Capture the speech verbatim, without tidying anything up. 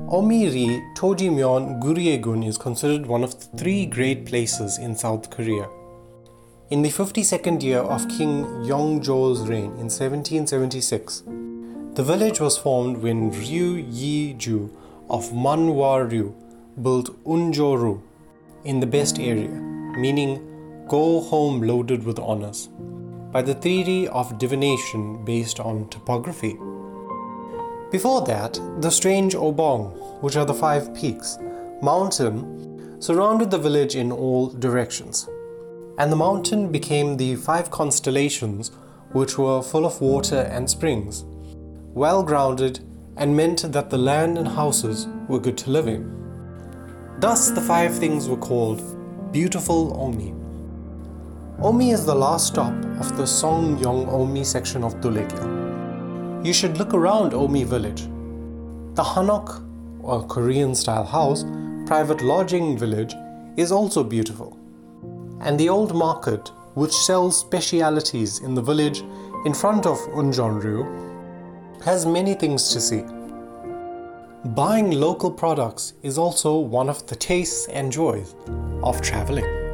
Omi-ri Tojimyeon Gurye-gun is considered one of the three great places in South Korea. In the fifty-second year of King Yeongjo's reign in seventeen seventy-six, the village was formed when Ryu Yi-ju of Manhwa-ryu built Unjo-ru in the best area, meaning go home loaded with honors, by the theory of divination based on topography. Before that, the strange Obong, which are the five peaks, mountain, surrounded the village in all directions. And the mountain became the five constellations, which were full of water and springs, well grounded, and meant that the land and houses were good to live in. Thus the five things were called Beautiful Omi. Omi is the last stop of the Songyong-Omi section of Dulegyeol. You should look around Omi village. The Hanok, or Korean-style house, private lodging village, is also beautiful. And the old market, which sells specialities in the village in front of Unjeonru, has many things to see. Buying local products is also one of the tastes and joys of traveling.